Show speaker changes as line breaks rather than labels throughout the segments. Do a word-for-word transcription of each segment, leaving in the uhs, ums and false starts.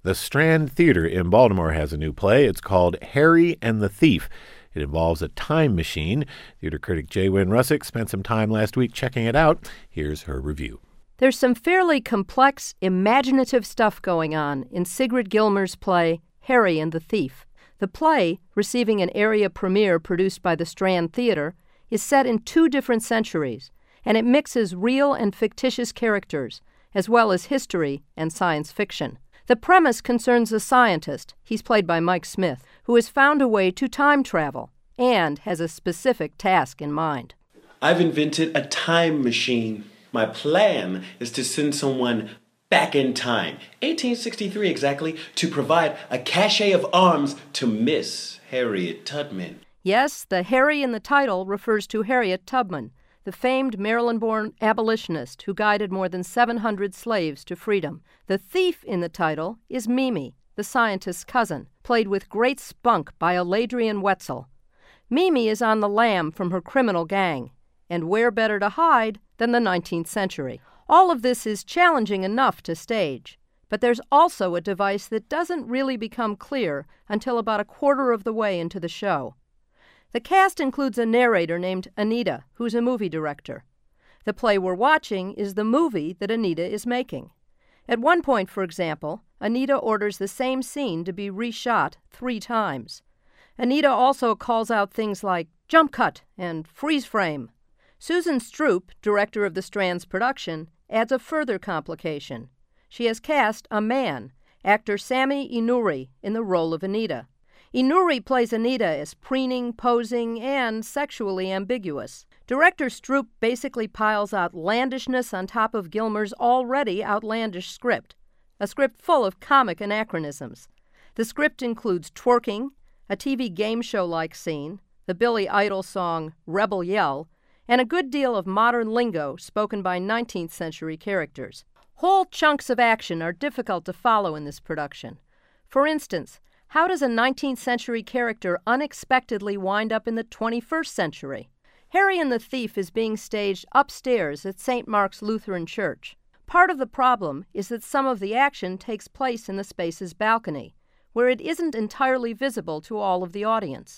The Strand Theater in Baltimore has a new play. It's called Harry and the Thief. It involves a time machine. Theater critic J. Wynn Russick spent some time last week checking it out. Here's her review.
There's some fairly complex, imaginative stuff going on in Sigrid Gilmer's play, Harry and the Thief. The play, receiving an area premiere produced by the Strand Theater, is set in two different centuries, and it mixes real and fictitious characters, as well as history and science fiction. The premise concerns a scientist, he's played by Mike Smith, who has found a way to time travel and has a specific task in mind.
I've invented a time machine. My plan is to send someone back in time, eighteen sixty-three exactly, to provide a cachet of arms to Miss Harriet Tubman.
Yes, the Harry in the title refers to Harriet Tubman, the famed Maryland-born abolitionist who guided more than seven hundred slaves to freedom. The thief in the title is Mimi, the scientist's cousin, played with great spunk by Eladrian Wetzel. Mimi is on the lam from her criminal gang, and where better to hide than the nineteenth century? All of this is challenging enough to stage, but there's also a device that doesn't really become clear until about a quarter of the way into the show. The cast includes a narrator named Anita, who's a movie director. The play we're watching is the movie that Anita is making. At one point, for example, Anita orders the same scene to be reshot three times. Anita also calls out things like jump cut and freeze frame. Susan Stroop, director of the Strand's production, adds a further complication. She has cast a man, actor Sami Inuri, in the role of Anita. Inuri plays Anita as preening, posing, and sexually ambiguous. Director Stroop basically piles outlandishness on top of Gilmer's already outlandish script, a script full of comic anachronisms. The script includes twerking, a T V game show-like scene, the Billy Idol song Rebel Yell, and a good deal of modern lingo spoken by nineteenth century characters. Whole chunks of action are difficult to follow in this production. For instance, how does a nineteenth century character unexpectedly wind up in the twenty-first century? Harry and the Thief is being staged upstairs at Saint Mark's Lutheran Church. Part of the problem is that some of the action takes place in the space's balcony, where it isn't entirely visible to all of the audience.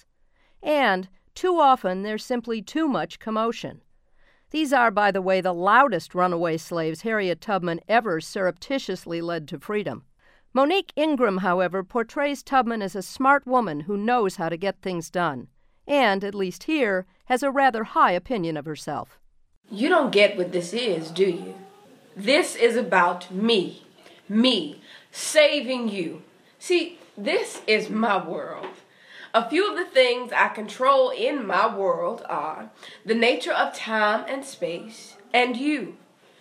And too often there's simply too much commotion. These are, by the way, the loudest runaway slaves Harriet Tubman ever surreptitiously led to freedom. Monique Ingram, however, portrays Tubman as a smart woman who knows how to get things done, and, at least here, has a rather high opinion of herself.
You don't get what this is, do you? This is about me. Me. Saving you. See, this is my world. A few of the things I control in my world are the nature of time and space, and you.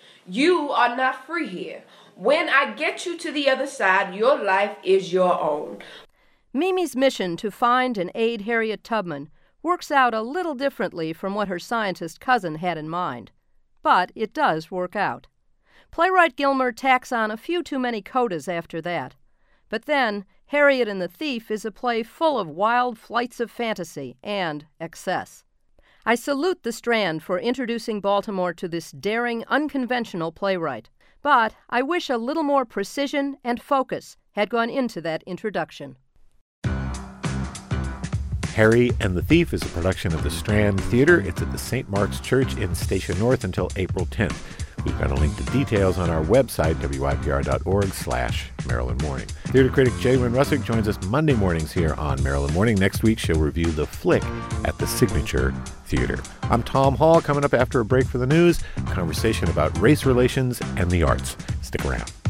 You are not free here. When I get you to the other side, your life is your own.
Mimi's mission to find and aid Harriet Tubman works out a little differently from what her scientist cousin had in mind. But it does work out. Playwright Gilmer tacks on a few too many codas after that. But then, Harriet and the Thief is a play full of wild flights of fantasy and excess. I salute the Strand for introducing Baltimore to this daring, unconventional playwright. But I wish a little more precision and focus had gone into that introduction.
Harry and the Thief is a production of the Strand Theater. It's at the Saint Mark's Church in Station North until April tenth. We've got a link to details on our website, W I P R dot org slash Maryland Morning. Theater critic J. Wynn Russick joins us Monday mornings here on Maryland Morning. Next week, she'll review The Flick at the Signature Theater. I'm Tom Hall. Coming up after a break for the news, a conversation about race relations and the arts. Stick around.